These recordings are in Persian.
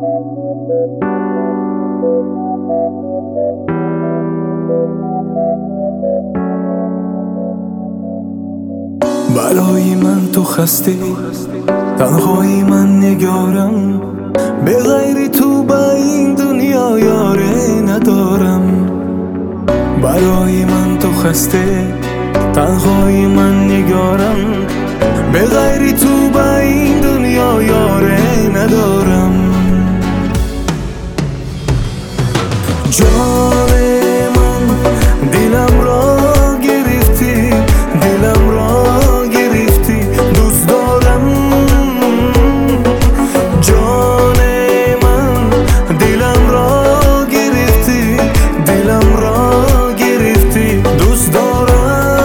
برای من تو خسته، تنهایی من نگارم، به غیر تو با این دنیا یاره ندارم. برای من تو خسته، تنهایی من نگارم، به غیر تو با این دنیا یاره ندارم. جان من دلم را گرفتی، دلم را گرفتی، دوست دارم. جان من دلم را گرفتی، دلم را گرفتی، دوست دارم.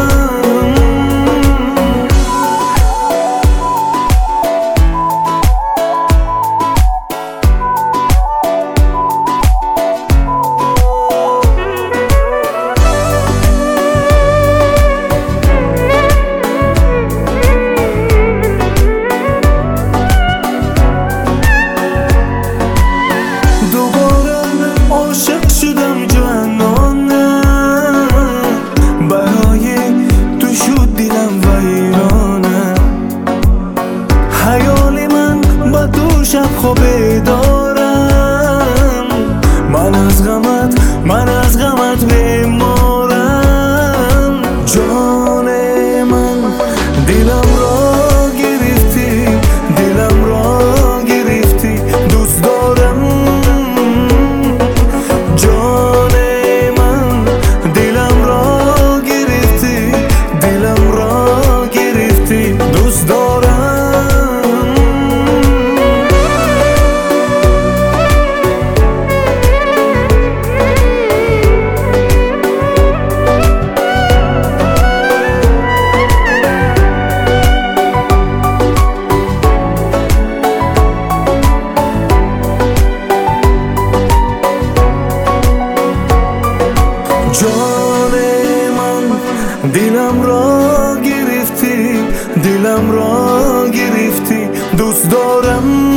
شب خوابه دارم، من از غمت بیمارم. جان من دلم را گرفتی، دلم را گرفتی، دوست دارم. جان من دلم را گرفتی، دلم را گرفتی، دوست دارم. جان من دلم را گرفتی، دلم را گرفتی، دوست دارم.